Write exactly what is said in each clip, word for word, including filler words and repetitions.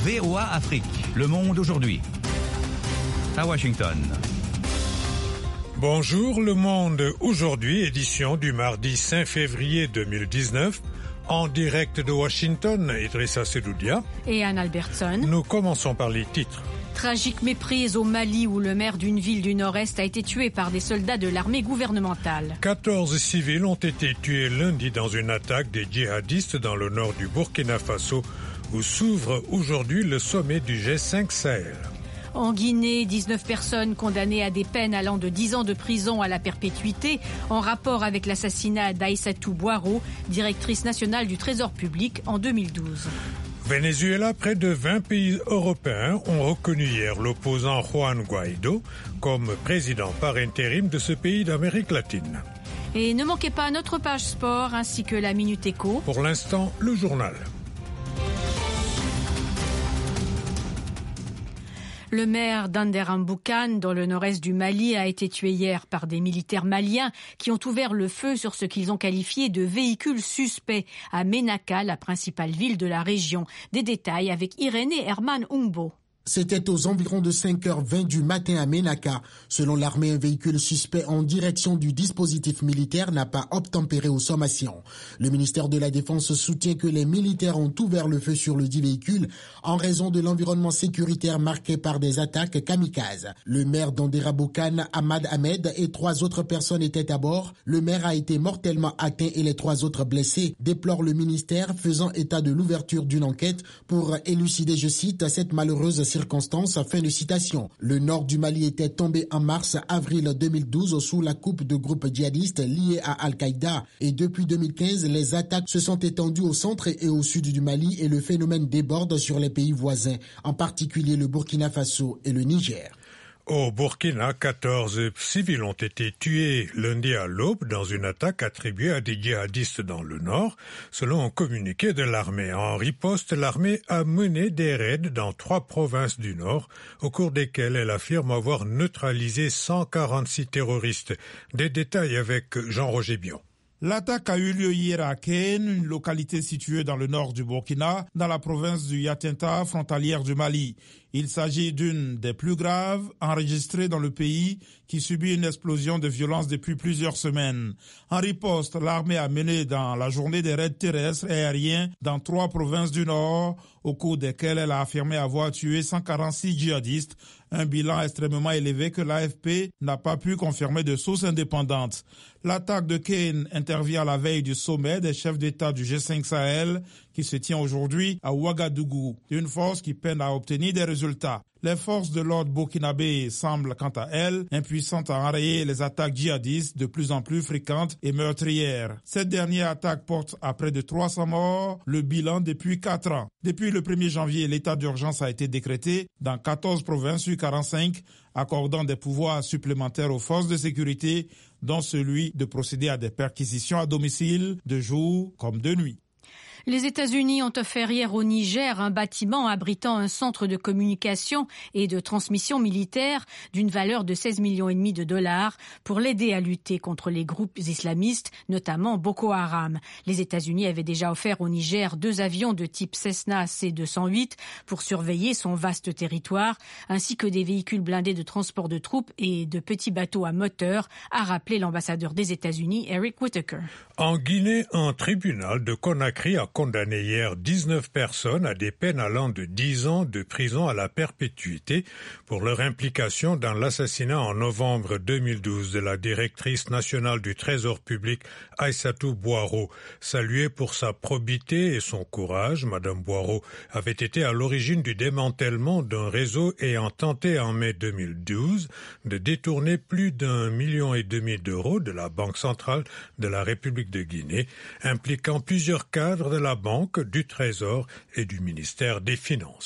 V O A Afrique. Le monde aujourd'hui. À Washington. Bonjour Le Monde aujourd'hui, édition du mardi cinq février deux mille dix-neuf. En direct de Washington, Idrissa Sedoudia et Anne Albertson. Nous commençons par les titres. Tragique méprise au Mali où le maire d'une ville du Nord-Est a été tué par des soldats de l'armée gouvernementale. quatorze civils ont été tués lundi dans une attaque des djihadistes dans le nord du Burkina Faso où s'ouvre aujourd'hui le sommet du G cinq Sahel. En Guinée, dix-neuf personnes condamnées à des peines allant de dix ans de prison à la perpétuité en rapport avec l'assassinat d'Aïssatou Boiro, directrice nationale du Trésor public en deux mille douze. Venezuela, près de vingt pays européens ont reconnu hier l'opposant Juan Guaido comme président par intérim de ce pays d'Amérique latine. Et ne manquez pas notre page sport ainsi que la Minute Éco. Pour l'instant, le journal. Le maire d'Anderambukan, dans le nord-est du Mali, a été tué hier par des militaires maliens qui ont ouvert le feu sur ce qu'ils ont qualifié de véhicules suspects à Ménaka, la principale ville de la région. Des détails avec Irénée Herman Umbo. C'était aux environs de cinq heures vingt du matin à Ménaka. Selon l'armée, un véhicule suspect en direction du dispositif militaire n'a pas obtempéré aux sommations. Le ministère de la Défense soutient que les militaires ont ouvert le feu sur le dit véhicule en raison de l'environnement sécuritaire marqué par des attaques kamikazes. Le maire d'Anderambukan, Ahmad Ahmed, et trois autres personnes étaient à bord. Le maire a été mortellement atteint et les trois autres blessés, déplore le ministère, faisant état de l'ouverture d'une enquête pour élucider, je cite, cette malheureuse circonstances, fin de citation. Le nord du Mali était tombé en mars-avril deux mille douze sous la coupe de groupes djihadistes liés à Al-Qaïda et depuis deux mille quinze, les attaques se sont étendues au centre et au sud du Mali et le phénomène déborde sur les pays voisins, en particulier le Burkina Faso et le Niger. Au Burkina, quatorze civils ont été tués lundi à l'aube dans une attaque attribuée à des djihadistes dans le nord, selon un communiqué de l'armée. En riposte, l'armée a mené des raids dans trois provinces du nord, au cours desquels elle affirme avoir neutralisé cent quarante-six terroristes. Des détails avec Jean-Roger Bion. L'attaque a eu lieu hier à Kén, une localité située dans le nord du Burkina, dans la province du Yatinta, frontalière du Mali. Il s'agit d'une des plus graves enregistrées dans le pays qui subit une explosion de violence depuis plusieurs semaines. En riposte, l'armée a mené dans la journée des raids terrestres et aériens dans trois provinces du nord, au cours desquels elle a affirmé avoir tué cent quarante-six djihadistes, un bilan extrêmement élevé que l'A F P n'a pas pu confirmer de sources indépendantes. L'attaque de Kén intervient à la veille du sommet des chefs d'État du G cinq Sahel qui se tient aujourd'hui à Ouagadougou, une force qui peine à obtenir des résultats. Les forces de l'ordre burkinabé semblent, quant à elles, impuissantes à enrayer les attaques djihadistes de plus en plus fréquentes et meurtrières. Cette dernière attaque porte à près de trois cents morts, le bilan depuis quatre ans. Depuis le premier janvier, l'état d'urgence a été décrété dans quatorze provinces sur quarante-cinq, accordant des pouvoirs supplémentaires aux forces de sécurité, dont celui de procéder à des perquisitions à domicile, de jour comme de nuit. Les États-Unis ont offert hier au Niger un bâtiment abritant un centre de communication et de transmission militaire d'une valeur de seize millions et demi de dollars pour l'aider à lutter contre les groupes islamistes, notamment Boko Haram. Les États-Unis avaient déjà offert au Niger deux avions de type Cessna C deux cent huit pour surveiller son vaste territoire, ainsi que des véhicules blindés de transport de troupes et de petits bateaux à moteur, a rappelé l'ambassadeur des États-Unis, Eric Whitaker. En Guinée, un tribunal de Conakry a condamné hier dix-neuf personnes à des peines allant de dix ans de prison à la perpétuité pour leur implication dans l'assassinat en novembre deux mille douze de la directrice nationale du Trésor public Aïssatou Boiro. Saluée pour sa probité et son courage, Madame Boiro avait été à l'origine du démantèlement d'un réseau ayant tenté en mai deux mille douze de détourner plus d'un million et demi d'euros de la Banque centrale de la République de Guinée, impliquant plusieurs cadres de la Banque, du Trésor et du ministère des Finances.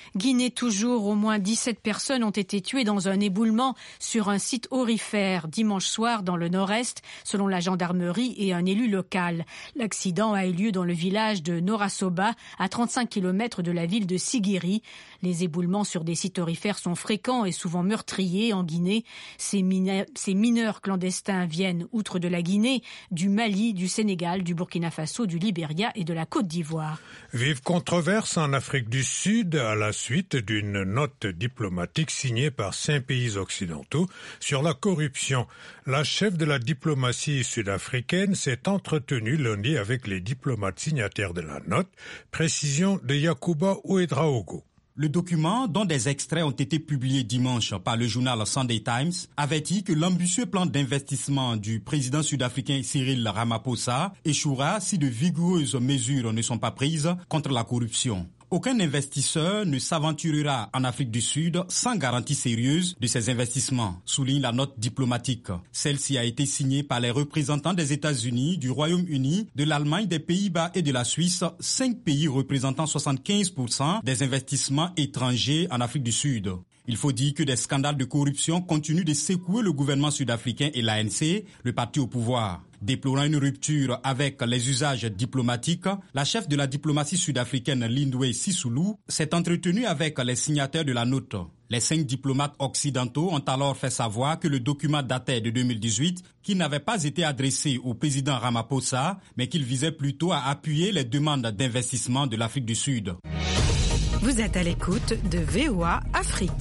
Guinée toujours, au moins dix-sept personnes ont été tuées dans un éboulement sur un site aurifère dimanche soir dans le nord-est, selon la gendarmerie et un élu local. L'accident a eu lieu dans le village de Norasoba, à trente-cinq kilomètres de la ville de Sigiri. Les éboulements sur des sites aurifères sont fréquents et souvent meurtriers en Guinée. Ces, mina- ces mineurs clandestins viennent, outre de la Guinée, du Mali, du Sénégal, du Burkina Faso, du Libéria et de la Côte d'Ivoire. Vive controverse en Afrique du Sud à la suite d'une note diplomatique signée par cinq pays occidentaux sur la corruption. La chef de la diplomatie sud-africaine s'est entretenue lundi avec les diplomates signataires de la note. Précision de Yacouba Ouedraogo. Le document, dont des extraits ont été publiés dimanche par le journal Sunday Times, avertit que l'ambitieux plan d'investissement du président sud-africain Cyril Ramaphosa échouera si de vigoureuses mesures ne sont pas prises contre la corruption. Aucun investisseur ne s'aventurera en Afrique du Sud sans garantie sérieuse de ses investissements, souligne la note diplomatique. Celle-ci a été signée par les représentants des États-Unis, du Royaume-Uni, de l'Allemagne, des Pays-Bas et de la Suisse, cinq pays représentant soixante-quinze pour cent des investissements étrangers en Afrique du Sud. Il faut dire que des scandales de corruption continuent de secouer le gouvernement sud-africain et l'A N C, le parti au pouvoir. Déplorant une rupture avec les usages diplomatiques, la chef de la diplomatie sud-africaine Lindwe Sisulu s'est entretenue avec les signataires de la note. Les cinq diplomates occidentaux ont alors fait savoir que le document datait de deux mille dix-huit, qu'il n'avait pas été adressé au président Ramaphosa, mais qu'il visait plutôt à appuyer les demandes d'investissement de l'Afrique du Sud. Vous êtes à l'écoute de V O A Afrique.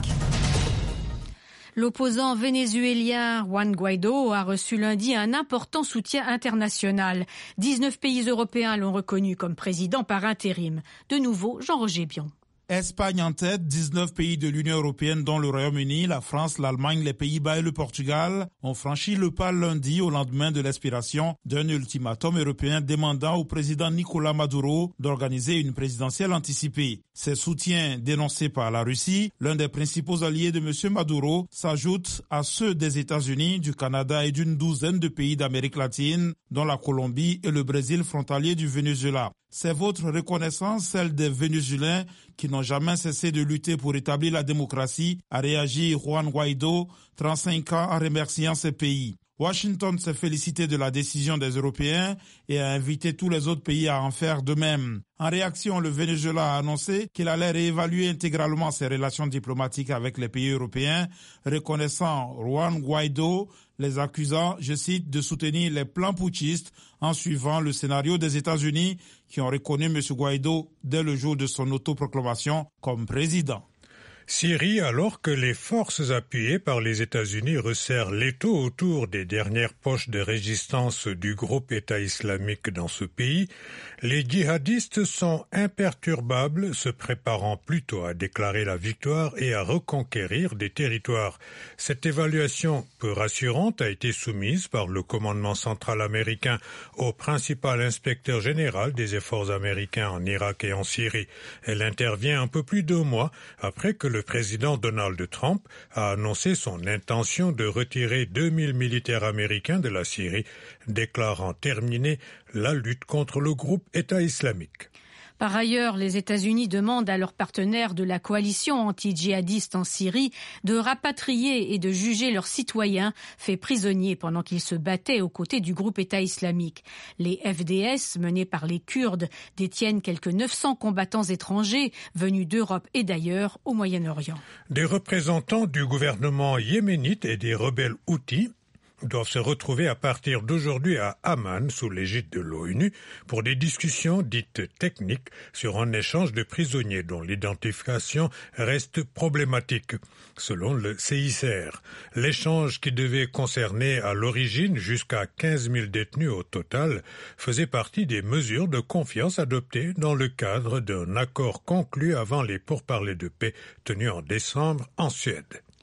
L'opposant vénézuélien Juan Guaidó a reçu lundi un important soutien international. dix-neuf pays européens l'ont reconnu comme président par intérim. De nouveau, Jean-Roger Bion. Espagne en tête, dix-neuf pays de l'Union européenne dont le Royaume-Uni, la France, l'Allemagne, les Pays-Bas et le Portugal ont franchi le pas lundi au lendemain de l'expiration d'un ultimatum européen demandant au président Nicolás Maduro d'organiser une présidentielle anticipée. Ces soutiens dénoncés par la Russie, l'un des principaux alliés de M. Maduro, s'ajoutent à ceux des États-Unis, du Canada et d'une douzaine de pays d'Amérique latine, dont la Colombie et le Brésil frontalier du Venezuela. C'est votre reconnaissance, celle des Vénézuéliens qui n'ont jamais cessé de lutter pour établir la démocratie, a réagi Juan Guaidó, trente-cinq ans, en remerciant ces pays. Washington s'est félicité de la décision des Européens et a invité tous les autres pays à en faire de même. En réaction, le Venezuela a annoncé qu'il allait réévaluer intégralement ses relations diplomatiques avec les pays européens, reconnaissant Juan Guaidó, les accusant, je cite, de soutenir les plans putschistes en suivant le scénario des États-Unis qui ont reconnu M. Guaidó dès le jour de son autoproclamation comme président. Syrie, alors que les forces appuyées par les États-Unis resserrent l'étau autour des dernières poches de résistance du groupe État islamique dans ce pays, les djihadistes sont imperturbables, se préparant plutôt à déclarer la victoire et à reconquérir des territoires. Cette évaluation peu rassurante a été soumise par le commandement central américain au principal inspecteur général des efforts américains en Irak et en Syrie. Elle intervient un peu plus d'un mois après que le Le président Donald Trump a annoncé son intention de retirer deux mille militaires américains de la Syrie, déclarant terminer la lutte contre le groupe État islamique. Par ailleurs, les États-Unis demandent à leurs partenaires de la coalition anti-djihadiste en Syrie de rapatrier et de juger leurs citoyens faits prisonniers pendant qu'ils se battaient aux côtés du groupe État islamique. Les F D S, menés par les Kurdes, détiennent quelques neuf cents combattants étrangers venus d'Europe et d'ailleurs au Moyen-Orient. Des représentants du gouvernement yéménite et des rebelles houthis doivent se retrouver à partir d'aujourd'hui à Amman, sous l'égide de l'ONU, pour des discussions dites techniques sur un échange de prisonniers dont l'identification reste problématique. Selon le C I C R, l'échange qui devait concerner à l'origine jusqu'à quinze mille détenus au total faisait partie des mesures de confiance adoptées dans le cadre d'un accord conclu avant les pourparlers de paix tenus en décembre en Suède.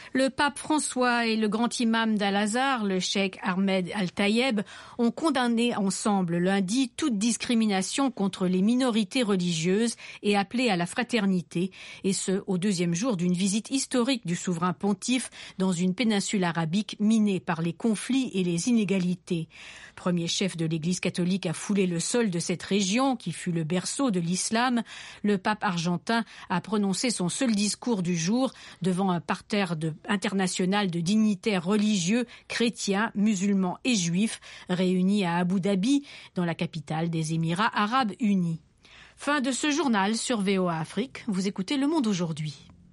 Le pape François et le grand imam d'Al-Azhar, le cheikh Ahmed Al-Tayeb, ont condamné ensemble lundi toute discrimination contre les minorités religieuses et appelé à la fraternité, et ce au deuxième jour d'une visite historique du souverain pontife dans une péninsule arabique minée par les conflits et les inégalités. Premier chef de l'Église catholique à fouler le sol de cette région, qui fut le berceau de l'islam, le pape argentin a prononcé son seul discours du jour devant un parterre de, international de dignitaires religieux, chrétiens, musulmans et juifs réunis à Abu Dhabi, dans la capitale des Émirats arabes unis. Fin de ce journal sur V O A Afrique. Vous écoutez Le Monde aujourd'hui.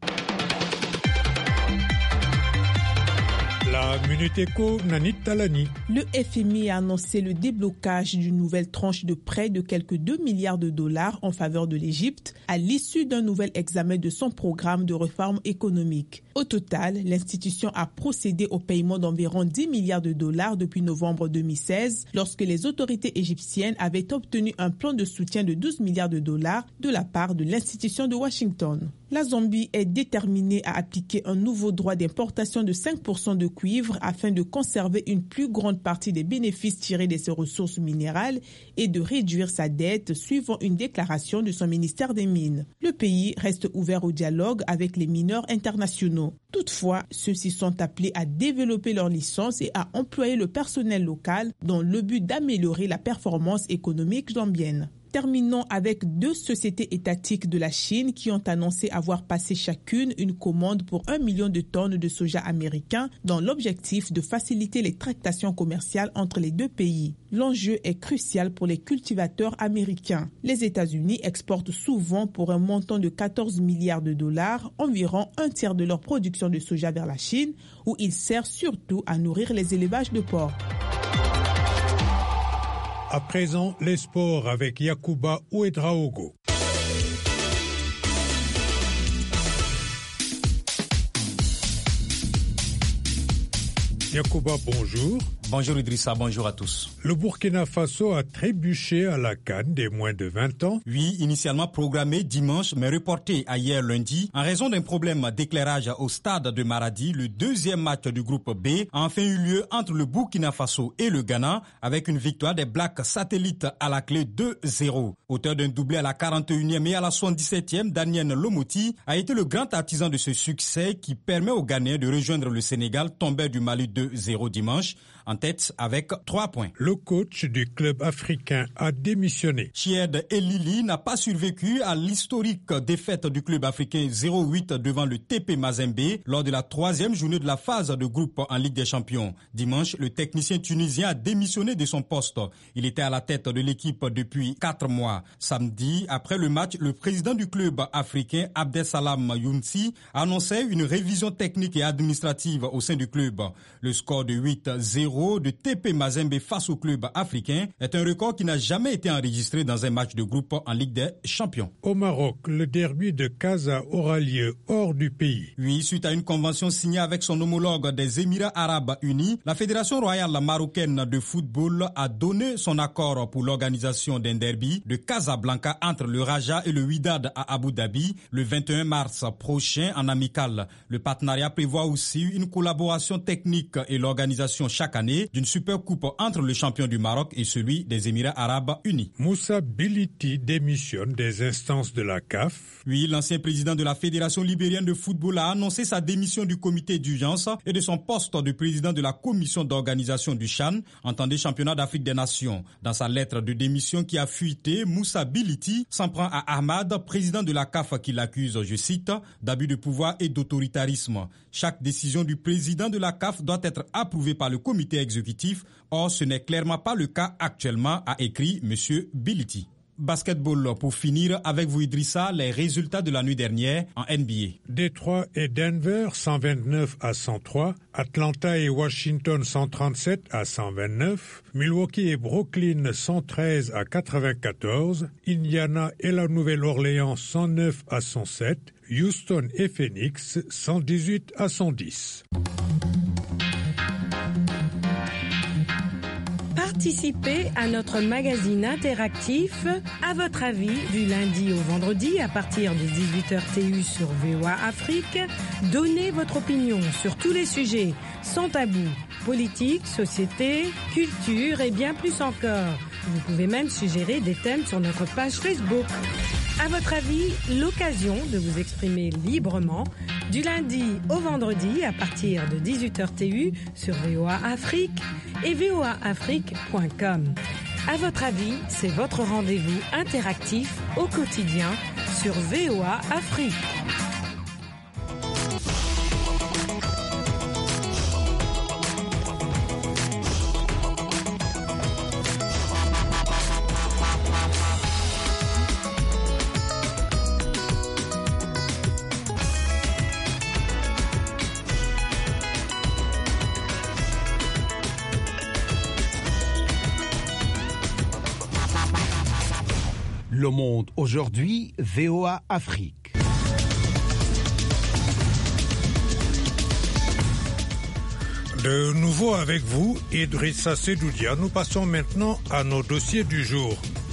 La Minute Éco, Nanit Talani. Le F M I a annoncé le déblocage d'une nouvelle tranche de prêt de quelques deux milliards de dollars en faveur de l'Égypte à l'issue d'un nouvel examen de son programme de réforme économique. Au total, l'institution a procédé au paiement d'environ dix milliards de dollars depuis novembre deux mille seize, lorsque les autorités égyptiennes avaient obtenu un plan de soutien de douze milliards de dollars de la part de l'institution de Washington. La Zambie est déterminée à appliquer un nouveau droit d'importation de cinq pour cent de cuivre afin de conserver une plus grande partie des bénéfices tirés de ses ressources minérales et de réduire sa dette, suivant une déclaration de son ministère des Mines. Le pays reste ouvert au dialogue avec les mineurs internationaux. Toutefois, ceux-ci sont appelés à développer leurs licences et à employer le personnel local dans le but d'améliorer la performance économique zambienne. Terminons avec deux sociétés étatiques de la Chine qui ont annoncé avoir passé chacune une commande pour un million de tonnes de soja américain dans l'objectif de faciliter les tractations commerciales entre les deux pays. L'enjeu est crucial pour les cultivateurs américains. Les États-Unis exportent souvent pour un montant de quatorze milliards de dollars, environ un tiers de leur production de soja vers la Chine, où il sert surtout à nourrir les élevages de porcs. À présent, les sports avec Yacouba Ouedraogo. Yacouba, bonjour. Bonjour Idrissa, bonjour à tous. Le Burkina Faso a trébuché à la CAN des moins de vingt ans. Oui, initialement programmé dimanche, mais reporté à hier lundi. En raison d'un problème d'éclairage au stade de Maradi, le deuxième match du groupe B a enfin eu lieu entre le Burkina Faso et le Ghana, avec une victoire des Blacks satellites à la clé deux zéro. Auteur d'un doublé à la quarante et unième et à la soixante-dix-septième, Daniel Lomoti a été le grand artisan de ce succès qui permet aux Ghanéens de rejoindre le Sénégal, tombé du Mali deux zéro dimanche, en tête avec trois points. Le coach du club africain a démissionné. Chied Elili n'a pas survécu à l'historique défaite du club africain zéro huit devant le T P Mazembe lors de la troisième journée de la phase de groupe en Ligue des Champions. Dimanche, le technicien tunisien a démissionné de son poste. Il était à la tête de l'équipe depuis quatre mois. Samedi, après le match, le président du club africain, Abdesalam Younsi, annonçait une révision technique et administrative au sein du club. Le score de huit zéro de T P Mazembe face au club africain est un record qui n'a jamais été enregistré dans un match de groupe en Ligue des Champions. Au Maroc, le derby de Casa aura lieu hors du pays. Oui, suite à une convention signée avec son homologue des Émirats arabes unis, la Fédération royale marocaine de football a donné son accord pour l'organisation d'un derby de Casablanca entre le Raja et le Wydad à Abu Dhabi le vingt et un mars prochain en amical. Le partenariat prévoit aussi une collaboration technique et l'organisation chaque année d'une super coupe entre le champion du Maroc et celui des Émirats arabes unis. Moussa Biliti démissionne des instances de la C A F. Oui, l'ancien président de la Fédération libérienne de football a annoncé sa démission du comité d'urgence et de son poste de président de la commission d'organisation du CHAN, entendez Championnat d'Afrique des Nations. Dans sa lettre de démission qui a fuité, Moussa Biliti s'en prend à Ahmad, président de la C A F, qui l'accuse, je cite, d'abus de pouvoir et d'autoritarisme. Chaque décision du président de la C A F doit être approuvée par le comité exécutif. Or, ce n'est clairement pas le cas actuellement, a écrit M. Biliti. Basketball pour finir avec vous Idrissa, les résultats de la nuit dernière en N B A. Détroit et Denver cent vingt-neuf à cent trois, Atlanta et Washington cent trente-sept à cent vingt-neuf, Milwaukee et Brooklyn cent treize à quatre-vingt-quatorze, Indiana et la Nouvelle-Orléans cent neuf à cent sept, Houston et Phoenix cent dix-huit à cent dix. Participez à notre magazine interactif À votre avis du lundi au vendredi à partir de dix-huit heures T U sur V O A Afrique. Donnez votre opinion sur tous les sujets sans tabou. Politique, société, culture et bien plus encore. Vous pouvez même suggérer des thèmes sur notre page Facebook. À votre avis, l'occasion de vous exprimer librement du lundi au vendredi à partir de dix-huit heures T U sur V O A Afrique et V O A Afrique point com. À votre avis, c'est votre rendez-vous interactif au quotidien sur V O A Afrique. Le Monde aujourd'hui, V O A Afrique. De nouveau avec vous, Idrissa Sedoudia. Nous passons maintenant à nos dossiers du jour.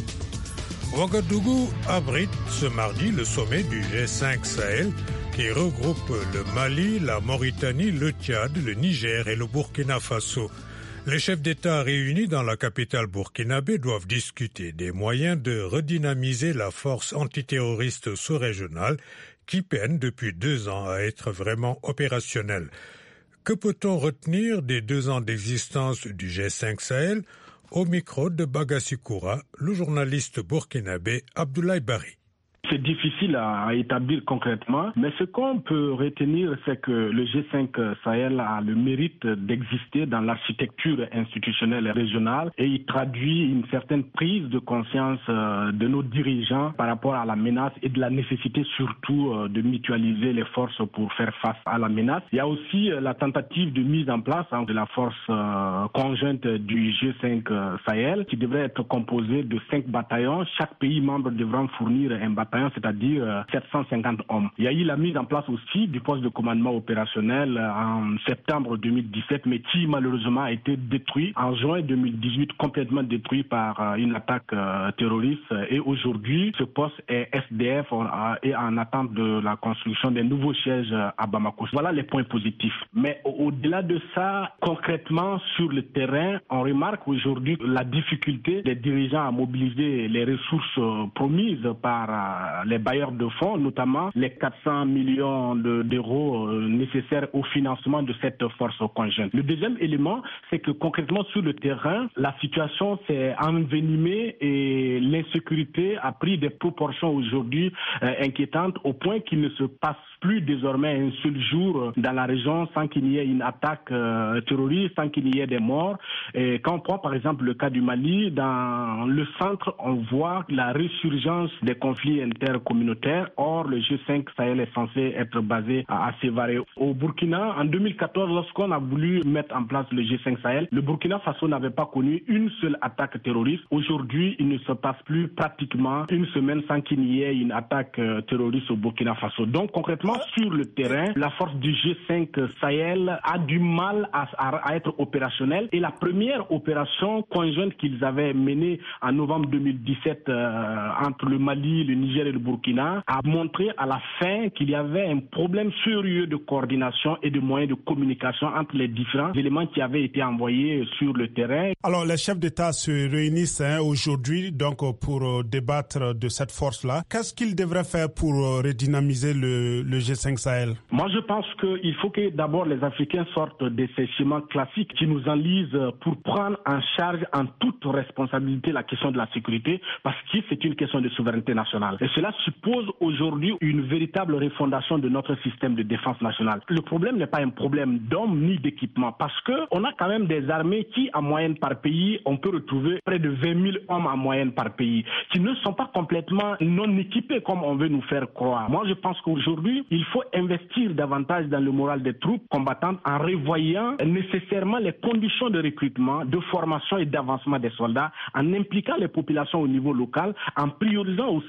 Ouagadougou abrite ce mardi le sommet du G cinq Sahel qui regroupe le Mali, la Mauritanie, le Tchad, le Niger et le Burkina Faso. Les chefs d'État réunis dans la capitale burkinabé doivent discuter des moyens de redynamiser la force antiterroriste sous-régionale qui peine depuis deux ans à être vraiment opérationnelle. Que peut-on retenir des deux ans d'existence du G cinq Sahel? Au micro de Bagassi Koura, le journaliste burkinabé Abdoulaye Bari. C'est difficile à établir concrètement, mais ce qu'on peut retenir, c'est que le G cinq Sahel a le mérite d'exister dans l'architecture institutionnelle régionale et il traduit une certaine prise de conscience de nos dirigeants par rapport à la menace et de la nécessité surtout de mutualiser les forces pour faire face à la menace. Il y a aussi la tentative de mise en place de la force conjointe du G cinq Sahel qui devrait être composée de cinq bataillons. Chaque pays membre devra fournir un bataillon, c'est-à-dire sept cent cinquante hommes. Il y a eu la mise en place aussi du poste de commandement opérationnel en septembre deux mille dix-sept, mais qui malheureusement a été détruit en juin deux mille dix-huit, complètement détruit par une attaque terroriste. Et aujourd'hui, ce poste est S D F et en attente de la construction des nouveaux sièges à Bamako. Voilà les points positifs. Mais au-delà de ça, concrètement sur le terrain, on remarque aujourd'hui la difficulté des dirigeants à mobiliser les ressources promises par les bailleurs de fonds, notamment les quatre cents millions d'euros nécessaires au financement de cette force conjointe. Le deuxième élément, c'est que concrètement sur le terrain, la situation s'est envenimée et l'insécurité a pris des proportions aujourd'hui euh, inquiétantes au point qu'il ne se passe plus désormais un seul jour dans la région sans qu'il y ait une attaque euh, terroriste, sans qu'il y ait des morts. Et quand on prend par exemple le cas du Mali, dans le centre, on voit la résurgence des conflits intercommunautaires. Or, le G cinq Sahel est censé être basé à Sévaré. Au Burkina, en deux mille quatorze, lorsqu'on a voulu mettre en place le G cinq Sahel, le Burkina Faso n'avait pas connu une seule attaque terroriste. Aujourd'hui, il ne se passe plus pratiquement une semaine sans qu'il n'y ait une attaque terroriste au Burkina Faso. Donc, concrètement, sur le terrain, la force du G cinq Sahel a du mal à, à, à être opérationnelle. Et la première opération conjointe qu'ils avaient menée en novembre deux mille dix-sept euh, entre le Mali, le Niger et le Burkina a montré à la fin qu'il y avait un problème sérieux de coordination et de moyens de communication entre les différents éléments qui avaient été envoyés sur le terrain. Alors, les chefs d'État se réunissent hein, aujourd'hui donc pour euh, débattre de cette force-là. Qu'est-ce qu'ils devraient faire pour euh, redynamiser le, le G cinq Sahel? Moi, je pense qu'il faut que d'abord les Africains sortent de ces schémas classiques qui nous enlisent pour prendre en charge en toute responsabilité la question de la sécurité parce que c'est une question de souveraineté nationale. Et cela suppose aujourd'hui une véritable refondation de notre système de défense nationale. Le problème n'est pas un problème d'hommes ni d'équipement parce qu'on a quand même des armées qui, en moyenne par pays, on peut retrouver près de vingt mille hommes en moyenne par pays, qui ne sont pas complètement non équipés comme on veut nous faire croire. Moi, je pense qu'aujourd'hui, il faut investir davantage dans le moral des troupes combattantes en revoyant nécessairement les conditions de recrutement, de formation et d'avancement des soldats, en impliquant les populations au niveau local, en priorisant aussi les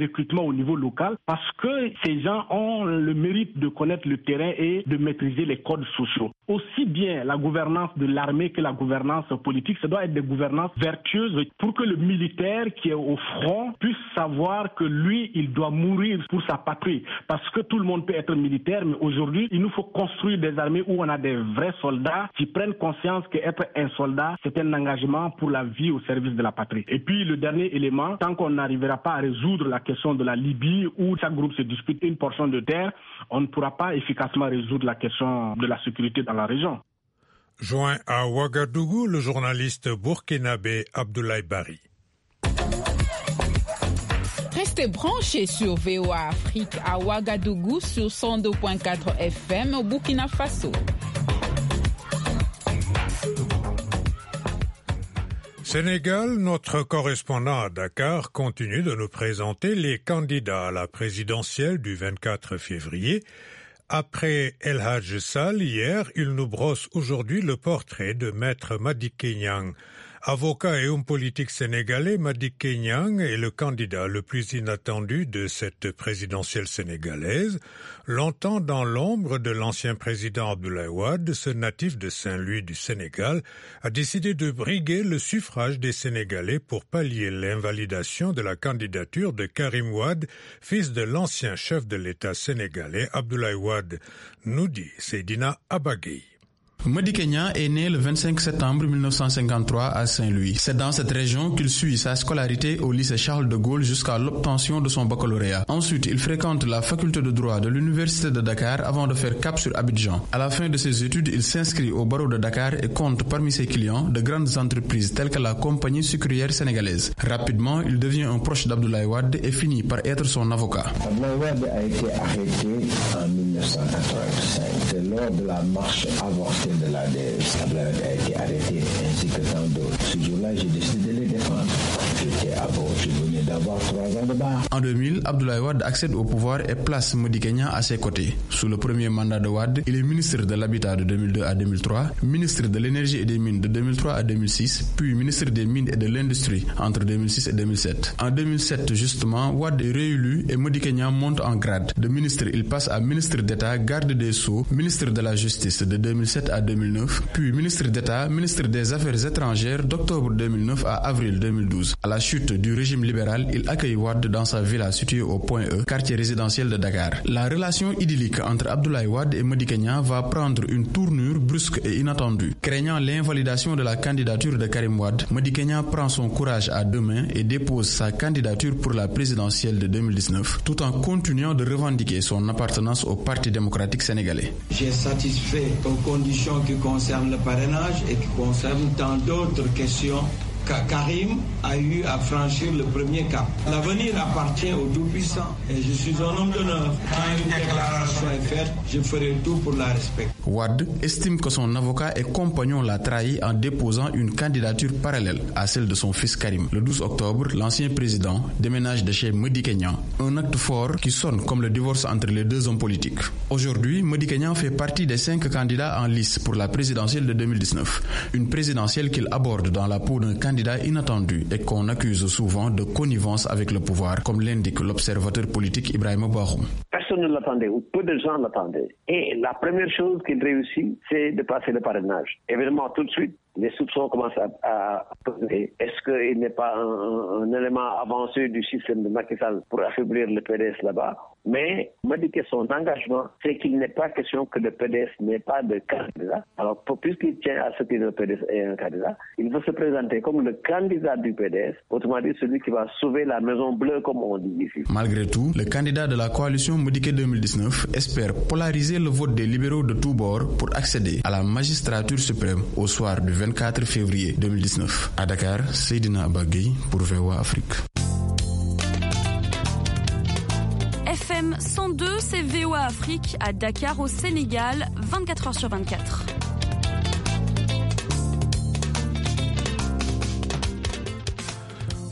recrutement au niveau local parce que ces gens ont le mérite de connaître le terrain et de maîtriser les codes sociaux. Aussi bien la gouvernance de l'armée que la gouvernance politique, ça doit être des gouvernances vertueuses pour que le militaire qui est au front puisse savoir que lui, il doit mourir pour sa patrie. Parce que tout le monde peut être militaire, mais aujourd'hui, il nous faut construire des armées où on a des vrais soldats qui prennent conscience qu'être un soldat, c'est un engagement pour la vie au service de la patrie. Et puis le dernier élément, tant qu'on n'arrivera pas à résoudre la question de la Libye où chaque groupe se dispute une portion de terre, on ne pourra pas efficacement résoudre la question de la sécurité dans la région. Joint à Ouagadougou, le journaliste burkinabé Abdoulaye Bari. Restez branchés sur V O A Afrique à Ouagadougou sur cent deux virgule quatre F M au Burkina Faso. Sénégal, notre correspondant à Dakar continue de nous présenter les candidats à la présidentielle du vingt-quatre février. Après El Hadj Sall hier, il nous brosse aujourd'hui le portrait de Maître Madické Niang. Avocat et homme politique sénégalais, Madické Niang est le candidat le plus inattendu de cette présidentielle sénégalaise. Longtemps dans l'ombre de l'ancien président Abdoulaye Wade, ce natif de Saint-Louis du Sénégal a décidé de briguer le suffrage des Sénégalais pour pallier l'invalidation de la candidature de Karim Wade, fils de l'ancien chef de l'État sénégalais Abdoulaye Wade, nous dit Seydina Abagay. Madické Niang est né le vingt-cinq septembre mille neuf cent cinquante-trois à Saint-Louis. C'est dans cette région qu'il suit sa scolarité au lycée Charles de Gaulle jusqu'à l'obtention de son baccalauréat. Ensuite, il fréquente la faculté de droit de l'université de Dakar avant de faire cap sur Abidjan. À la fin de ses études, il s'inscrit au barreau de Dakar et compte parmi ses clients de grandes entreprises telles que la compagnie sucrière sénégalaise. Rapidement, il devient un proche d'Abdoulaye Wade et finit par être son avocat. Abdoulaye Wade a été arrêté en mille neuf cent quatre-vingt-cinq. C'est lors de la marche avortée de l'A D S. Abdoulaye Wade a été arrêté ainsi que tant d'autres. Ce jour-là, j'ai décidé de les défendre. J'étais à bord, je venais d'avoir trois ans de barre. En deux mille, Abdoulaye Wade accède au pouvoir et place Madické Niang à ses côtés. Sous le premier mandat de Wade, il est ministre de l'Habitat de deux mille deux à deux mille trois, ministre de l'Énergie et des Mines de deux mille trois à deux mille six, puis ministre des Mines et de l'Industrie entre deux mille six et deux mille sept. En deux mille sept, justement, Wade est réélu et Madické Niang monte en grade. De ministre, il passe à ministre d'État, garde des Sceaux, ministre de la Justice de deux mille sept à deux mille neuf, puis ministre d'État, ministre des Affaires étrangères d'octobre deux mille neuf à avril deux mille douze. À la chute du régime libéral, il accueille Wade dans sa villa située au Point E, quartier résidentiel de Dakar. La relation idyllique entre Abdoulaye Wade et Madické Niang va prendre une tournure brusque et inattendue. Craignant l'invalidation de la candidature de Karim Wade, Madické Niang prend son courage à deux mains et dépose sa candidature pour la présidentielle de deux mille dix-neuf, tout en continuant de revendiquer son appartenance au Parti démocratique sénégalais. J'ai satisfait aux conditions qui concernent le parrainage et qui concernent tant d'autres questions. Karim a eu à franchir le premier cap. L'avenir appartient aux tout-puissants et je suis un homme d'honneur. Quand une déclaration est faite, je ferai tout pour la respecter. Wade estime que son avocat et compagnon l'a trahi en déposant une candidature parallèle à celle de son fils Karim. Le douze octobre, l'ancien président déménage de chez Madické Niang, un acte fort qui sonne comme le divorce entre les deux hommes politiques. Aujourd'hui, Madické Niang fait partie des cinq candidats en lice pour la présidentielle de deux mille dix-neuf. Une présidentielle qu'il aborde dans la peau d'un candidat inattendu et qu'on accuse souvent de connivence avec le pouvoir, comme l'indique l'observateur politique Ibrahima Bahoum. Personne ne l'attendait, ou peu de gens l'attendaient. Et la première chose qu'il réussit, c'est de passer le parrainage. Évidemment, tout de suite, les soupçons commencent à, à peser. Est-ce qu'il n'est pas un, un élément avancé du système de Macky Sall pour affaiblir le P D S là-bas? Mais Madické, son engagement, c'est qu'il n'est pas question que le P D S n'ait pas de candidat. Alors, puisqu'il tient à ce que le P D S ait un candidat, il veut se présenter comme le candidat du P D S, autrement dit celui qui va sauver la Maison Bleue, comme on dit ici. Malgré tout, le candidat de la coalition Madické deux mille dix-neuf espère polariser le vote des libéraux de tous bords pour accéder à la magistrature suprême au soir du vingt-quatre février deux mille dix-neuf. À Dakar, Seydina Abagay pour V O A Afrique. F M cent deux, c'est V O A Afrique à Dakar au Sénégal, vingt-quatre heures sur vingt-quatre.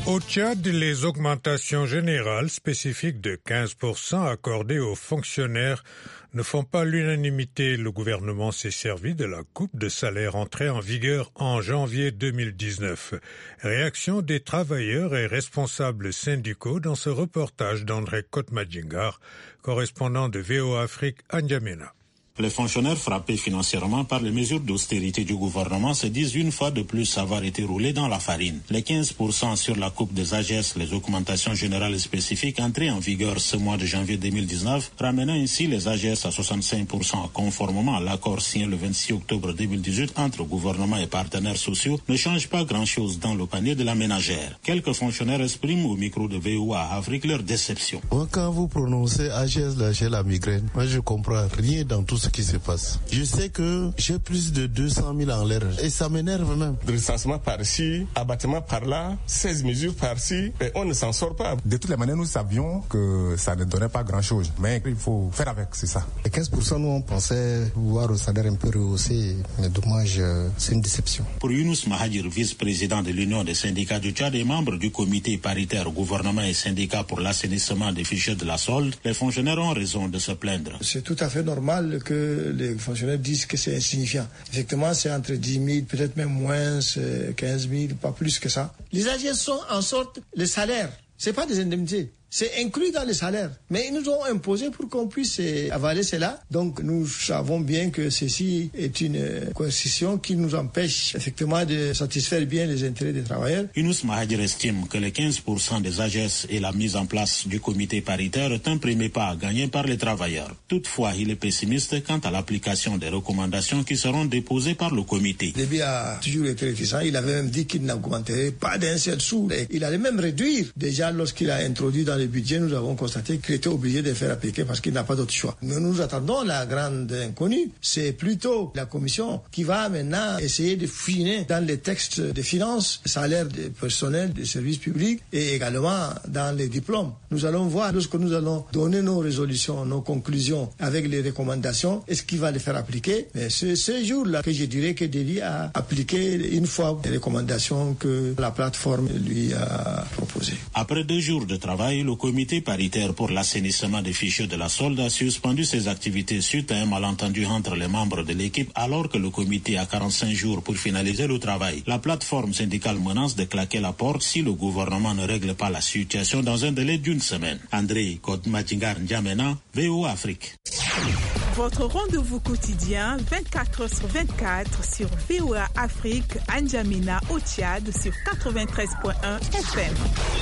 Au Tchad, les augmentations générales spécifiques de quinze pour cent accordées aux fonctionnaires ne font pas l'unanimité. Le gouvernement s'est servi de la coupe de salaire entrée en vigueur en janvier deux mille dix-neuf. Réaction des travailleurs et responsables syndicaux dans ce reportage d'André Kotmadjingar, correspondant de V O A Afrique à N'Djamena. Les fonctionnaires frappés financièrement par les mesures d'austérité du gouvernement se disent une fois de plus avoir été roulés dans la farine. Les quinze pour cent sur la coupe des A G S, les augmentations générales spécifiques entrées en vigueur ce mois de janvier deux mille dix-neuf, ramenant ainsi les A G S à soixante-cinq pour cent conformément à l'accord signé le vingt-six octobre deux mille dix-huit entre gouvernement et partenaires sociaux, ne change pas grand-chose dans le panier de la ménagère. Quelques fonctionnaires expriment au micro de V O A Afrique leur déception. Quand vous prononcez A G S là, chez la migraine, moi je comprends rien dans tout ce qui se passe. Je sais que j'ai plus de deux cent mille en l'air et ça m'énerve même. Recensement par-ci, abattement par-là, seize mesures par-ci, et on ne s'en sort pas. De toutes les manières, nous savions que ça ne donnait pas grand-chose, mais il faut faire avec, c'est ça. Les quinze pour cent, nous on pensait voir le salaire un peu rehaussé, mais dommage, c'est une déception. Pour Younous Mahadir, vice-président de l'Union des syndicats du Tchad et membre du comité paritaire gouvernement et syndicats pour l'assainissement des fichiers de la solde, les fonctionnaires ont raison de se plaindre. C'est tout à fait normal que les fonctionnaires disent que c'est insignifiant. Effectivement, c'est entre dix mille, peut-être même moins, quinze mille, pas plus que ça. Les A G S sont en sorte les salaires. C'est pas des indemnités. C'est inclus dans les salaires. Mais ils nous ont imposé pour qu'on puisse avaler cela. Donc nous savons bien que ceci est une coercition qui nous empêche effectivement de satisfaire bien les intérêts des travailleurs. Younous Mahadir estime que les quinze pour cent des A G S et la mise en place du comité paritaire est un premier pas à gagner par les travailleurs. Toutefois, il est pessimiste quant à l'application des recommandations qui seront déposées par le comité. Lébi a toujours été réticent. Il avait même dit qu'il n'augmenterait pas d'un seul sou. Il allait même réduire. Déjà, lorsqu'il a introduit dans le budget, nous avons constaté qu'il était obligé de faire appliquer parce qu'il n'a pas d'autre choix. Mais nous attendons la grande inconnue. C'est plutôt la commission qui va maintenant essayer de fouiner dans les textes de finances, salaires des personnels des services publics et également dans les diplômes. Nous allons voir, lorsque nous allons donner nos résolutions, nos conclusions avec les recommandations, est-ce qu'il va les faire appliquer? Mais c'est ce jour-là que je dirais que Déby a appliqué une fois les recommandations que la plateforme lui a proposées. Après deux jours de travail, le comité paritaire pour l'assainissement des fichiers de la solde a suspendu ses activités suite à un malentendu entre les membres de l'équipe alors que le comité a quarante-cinq jours pour finaliser le travail. La plateforme syndicale menace de claquer la porte si le gouvernement ne règle pas la situation dans un délai d'une semaine. André Kotmadjingar, N'Djamena, V O A Afrique. Votre rendez-vous quotidien vingt-quatre heures sur vingt-quatre sur V O A Afrique à N'Djamena au Tchad sur quatre-vingt-treize point un F M.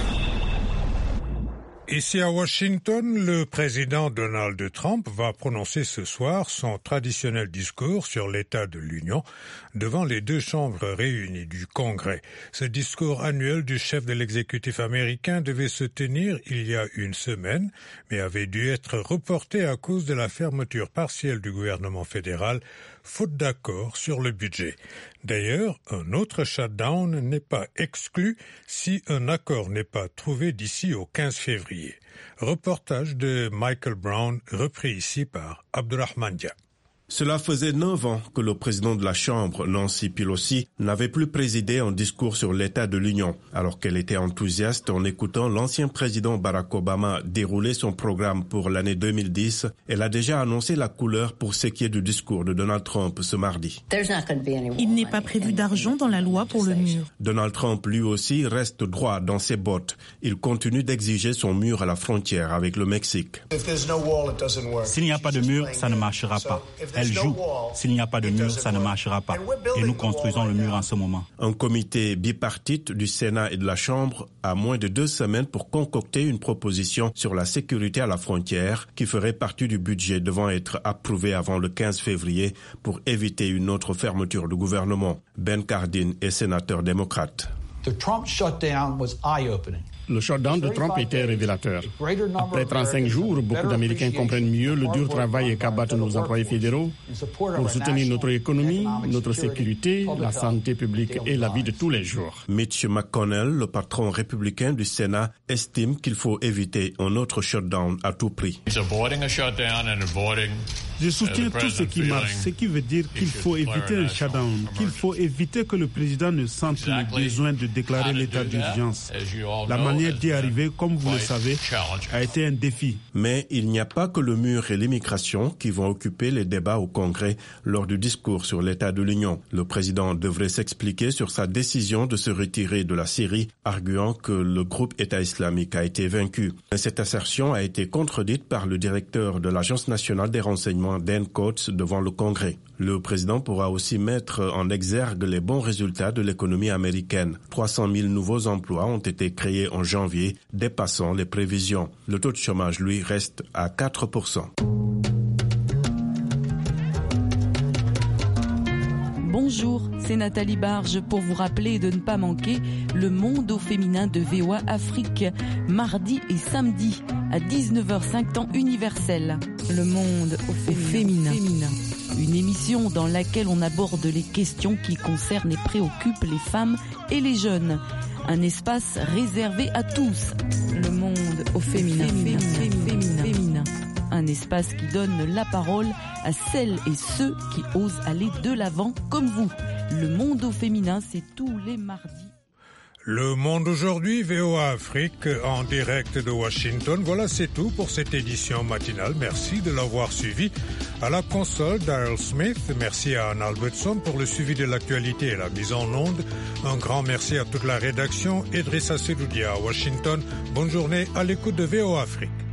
Ici à Washington, le président Donald Trump va prononcer ce soir son traditionnel discours sur l'état de l'Union devant les deux chambres réunies du Congrès. Ce discours annuel du chef de l'exécutif américain devait se tenir il y a une semaine, mais avait dû être reporté à cause de la fermeture partielle du gouvernement fédéral, faute d'accord sur le budget. D'ailleurs, un autre shutdown n'est pas exclu si un accord n'est pas trouvé d'ici au quinze février. Reportage de Michael Brown, repris ici par Abdurrahman Dia. Cela faisait neuf ans que le président de la Chambre, Nancy Pelosi, n'avait plus présidé un discours sur l'état de l'Union. Alors qu'elle était enthousiaste en écoutant l'ancien président Barack Obama dérouler son programme pour l'année deux mille dix, elle a déjà annoncé la couleur pour ce qui est du discours de Donald Trump ce mardi. Il n'est pas prévu d'argent dans la loi pour le mur. Donald Trump, lui aussi, reste droit dans ses bottes. Il continue d'exiger son mur à la frontière avec le Mexique. S'il n'y a pas de mur, ça ne marchera pas. Elle joue. S'il n'y a pas de mur, ça ne marchera pas. Et nous construisons le mur en ce moment. Un comité bipartite du Sénat et de la Chambre a moins de deux semaines pour concocter une proposition sur la sécurité à la frontière qui ferait partie du budget devant être approuvé avant le quinze février pour éviter une autre fermeture du gouvernement. Ben Cardin est sénateur démocrate. The Trump shutdown was eye-opening. Le shutdown de Trump était révélateur. Après trente-cinq jours, beaucoup d'Américains comprennent mieux le dur travail qu'abattent nos employés fédéraux pour soutenir notre économie, notre sécurité, la santé publique et la vie de tous les jours. Mitch McConnell, le patron républicain du Sénat, estime qu'il faut éviter un autre shutdown à tout prix. Je soutiens tout ce qui marche, ce qui veut dire qu'il faut éviter un shutdown, qu'il faut éviter que le président ne sente le besoin de déclarer l'état d'urgence. La manière d'y arriver, comme vous le savez, a été un défi. Mais il n'y a pas que le mur et l'immigration qui vont occuper les débats au Congrès lors du discours sur l'état de l'Union. Le président devrait s'expliquer sur sa décision de se retirer de la Syrie, arguant que le groupe État islamique a été vaincu. Mais cette assertion a été contredite par le directeur de l'Agence nationale des renseignements, Dan Coats, devant le Congrès. Le président pourra aussi mettre en exergue les bons résultats de l'économie américaine. trois cent mille nouveaux emplois ont été créés en janvier, dépassant les prévisions. Le taux de chômage, lui, reste à quatre pour cent. Bonjour, c'est Nathalie Barge pour vous rappeler de ne pas manquer le monde au féminin de V O A Afrique, mardi et samedi à dix-neuf heures cinq temps universel. Le monde au féminin. féminin. Une émission dans laquelle on aborde les questions qui concernent et préoccupent les femmes et les jeunes. Un espace réservé à tous. Le monde au féminin. féminin. féminin. féminin. féminin. Un espace qui donne la parole à celles et ceux qui osent aller de l'avant comme vous. Le monde au féminin, c'est tous les mardis. Le Monde aujourd'hui, V O A Afrique, en direct de Washington. Voilà, c'est tout pour cette édition matinale. Merci de l'avoir suivi. À la console, Daryl Smith. Merci à Anne Albertson pour le suivi de l'actualité et la mise en onde. Un grand merci à toute la rédaction. Idrissa Seloudia à Washington. Bonne journée à l'écoute de V O A Afrique.